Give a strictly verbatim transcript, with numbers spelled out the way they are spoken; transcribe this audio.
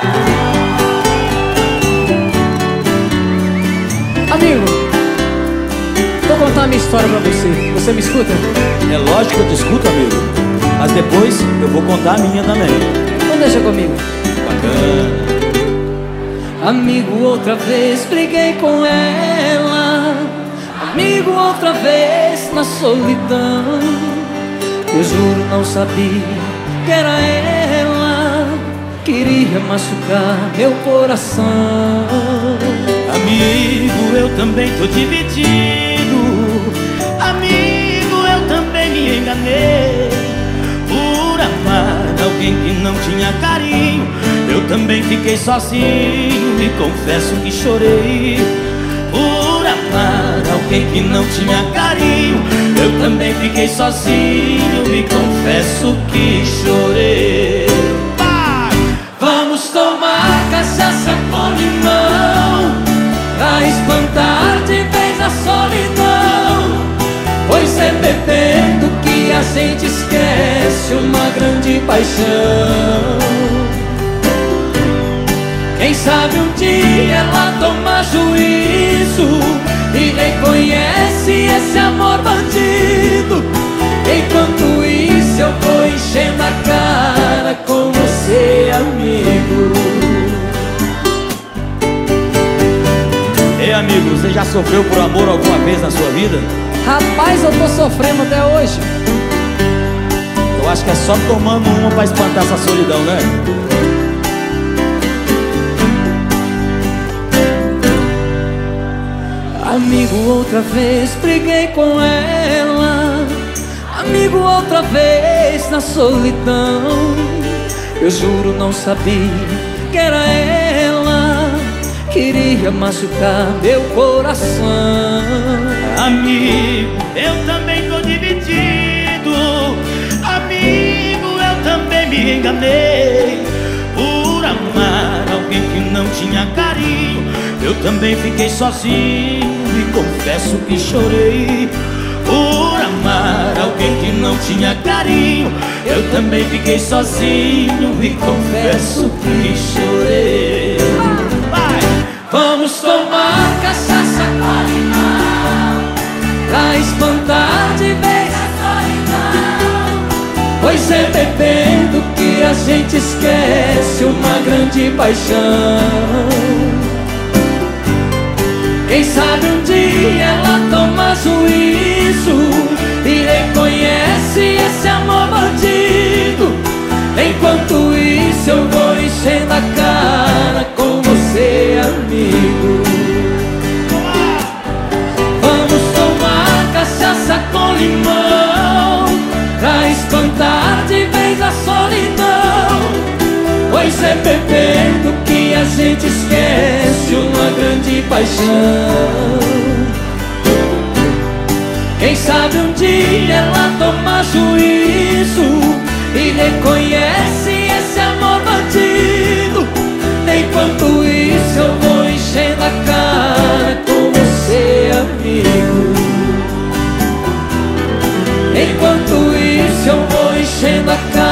Amigo, vou contar a minha história pra você. Você me escuta? É lógico que eu te escuto, amigo. Mas depois eu vou contar a minha também. Então deixa comigo. Bacana. Amigo, outra vez briguei com ela. Amigo, outra vez na solidão. Eu juro, não sabia que era ela. Queria machucar meu coração. Amigo, eu também tô dividido. Amigo, eu também me enganei por amar alguém que não tinha carinho. Eu também fiquei sozinho e confesso que chorei por amar alguém que não tinha carinho. Eu também fiquei sozinho e confesso que chorei. Vai! Vamos tomar cachaça com limão pra espantar de vez a solidão. Pois é bebendo que a gente esquece uma grande paixão. Quem sabe um dia ela toma juízo e reconhece esse amor bandido. Enquanto isso eu vou enchendo a cara com você, amigo. Ei, amigo, você já sofreu por amor alguma vez na sua vida? Rapaz, eu tô sofrendo até hoje. Eu acho que é só tomando uma pra espantar essa solidão, né? Amigo, outra vez briguei com ela. Amigo, outra vez na solidão. Eu juro, não sabia que era ela. Queria machucar meu coração. Amigo, eu também tô dividido. Amigo, eu também me enganei por amar alguém que não tinha carinho. Eu também fiquei sozinho e confesso que chorei por amar alguém que não tinha carinho. Eu também fiquei sozinho e confesso que chorei. Vai! Vamos tomar cachaça com limão pra espantar de vez a solidão. Pois é bebendo que a gente esquece uma grande paixão. Quem sabe um dia ela toma juízo e reconhece esse amor bandido. Enquanto isso eu vou enchendo a cara com você, amigo. Vamos tomar cachaça com limão pra espantar de vez a solidão. Pois é bebendo que a gente esquece uma grande paixão. Quem sabe um dia ela toma juízo e reconhece esse amor bandido. Enquanto isso eu vou enchendo a cara com você, amigo. Enquanto isso eu vou enchendo a cara